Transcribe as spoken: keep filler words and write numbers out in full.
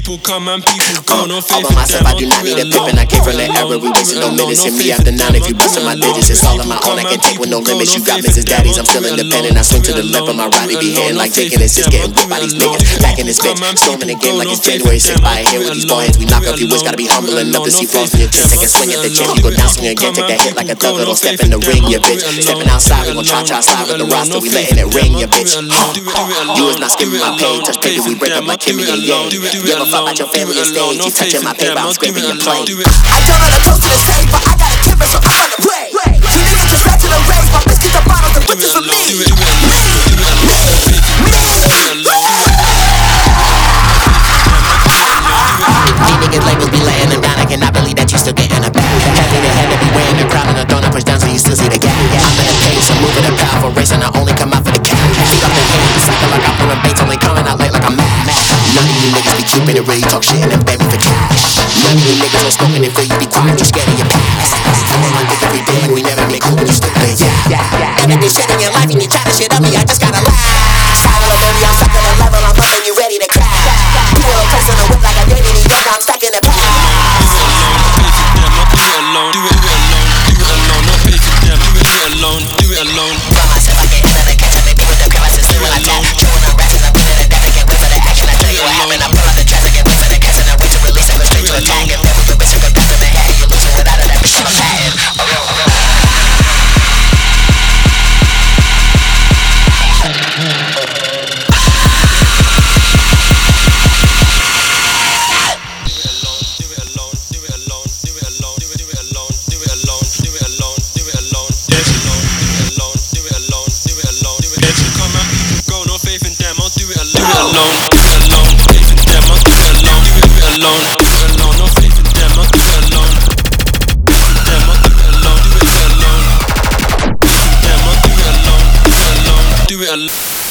People come and people go, no faith all by myself, I do not need a pip, and I came from the era. We wasting no minutes, and me after nine. If you bustin' my digits, it's all on my own. I can take with no limits. You got Missus Daddies, I'm still independent. I swing to the left, but my roddy be hitting like taking it. Just getting whipped by these niggas, packing this bitch, storming the game like it's January sixth. By here with these boys, we knock up. You wish gotta be humble enough to see flaws in your chin. Take a swing at the gym, you go down, swing again. Take that hit like a thug, little step in the ring, ya bitch. Stepping outside, we gon' try, try slide with the roster. We letting it ring, ya bitch. You is not skipping my pay, touch paper, we break up like Kimmy and Yang. You ever thought about your family and stage? You touching my paper, I'm scraping your plate. I don't know the toast to the stage, but I got a kipper, so I'm on the way. You niggas just back to the race, my biscuits are bottles, the bitches for me. Me, me, me. These niggas labels be letting them down. I cannot believe that you still getting a bag. Heavy the head to be wearing the crown and the throne I push down so you still see the gap. I'm in a pace, I'm moving a powerful race, and I only come out for the cash. Feet up the hand, the cycle like I'm pulling baits, only coming out late like I'm mad. None of you niggas be tripping and really talk shit and then beg me for cash. None of you niggas are smoking and feel you be quiet, you scared of your past. I'm on my dick every day and we never make cool when you still play. Yeah, everything shit in your life and you try to shit up me, I just gotta laugh. Cycle of baby, I'm stuck on a level, I'm pumping you ready to crash. You little place on the whip like a dirty nigga, I'm stacking the pass. Do it alone, do it alone, do it alone, no pay for them, do it alone, do it alone. By myself, I get into the kitchen, baby, with the crib, I just see what I tap. Chewing on rats and I'm putting it down, I can't wait for the action. I tell you what happened, I pull out the traffic, get wait for the gas, and I wait to release and go straight to attack. If there was a risk of a pass in the hat, you're losing without it, that bitch, I'm a patent. Do it alone.